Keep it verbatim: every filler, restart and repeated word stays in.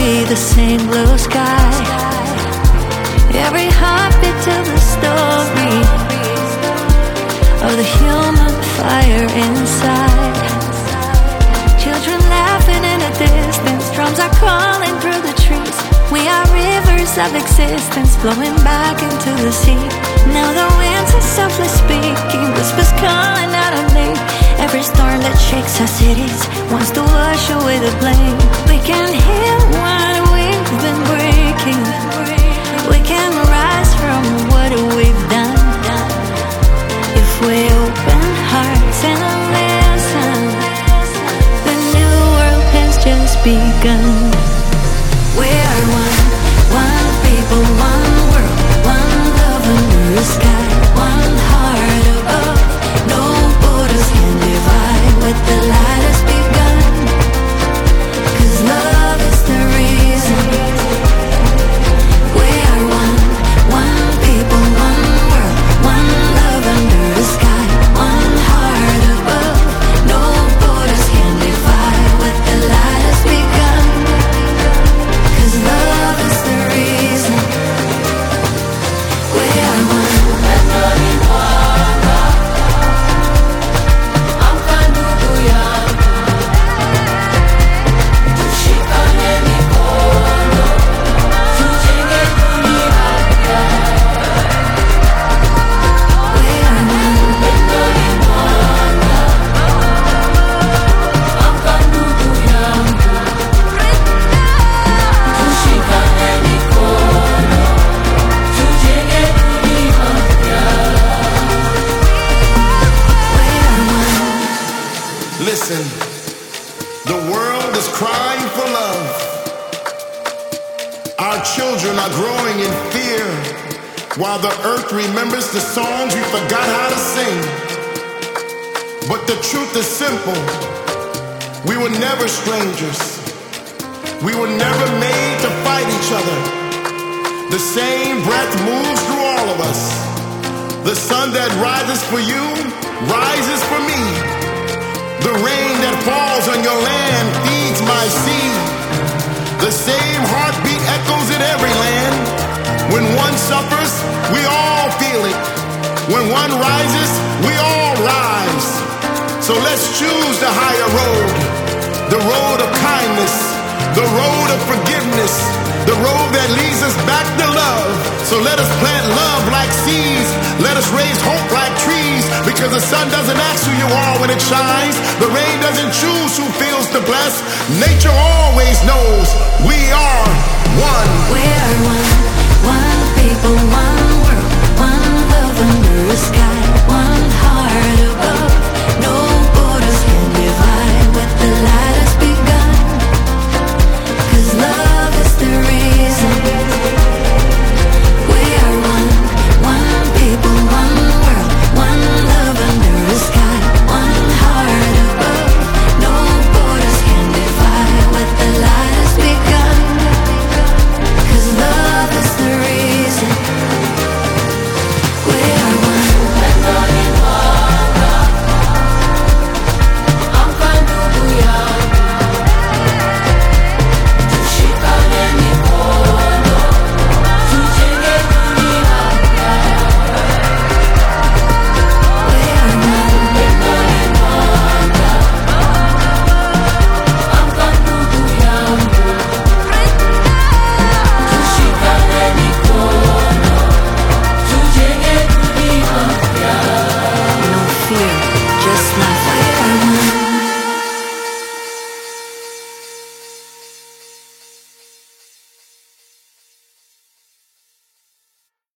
breathe the same blue sky. Every heartbeat tells a story of the human fire inside. Children laughing in the distance, drums are calling through the trees. We are rivers of existence flowing back into the sea. Now the winds are softly speaking, whispers calling out our name. Every storm that shakes our cities wants to wash away the blame. We can heal what we've been breaking. We can rise from what we've done if we open hearts and listen. The new world has just begun. We are one, one people, one world, one love under the sky, one heart above. No borders can divide what the light has begun. 'Cause love is the reason. We are one, one people, one world, one love under the sky, one heart above. No borders can divide what the light has begun. 'Cause love is the reason. We are one. Listen, the world is crying for love. Our children are growing in fear, while the earth remembers the songs we forgot how to sing. But the truth is simple. We were never strangers. We were never made to fight each other. The same breath moves through all of us. The sun that rises for you rises for me. The rain that falls on your land feeds my seed. The same heartbeat echoes in every land. When one suffers, we all feel it. When one rises, we all rise. So let's choose the higher road, the road of kindness, the road of forgiveness, the road that leads us back to love. So let us plant love like seeds. Let us raise hope like trees. Because the sun doesn't ask who you are when it shines. The rain doesn't choose who feels to bless. Nature always knows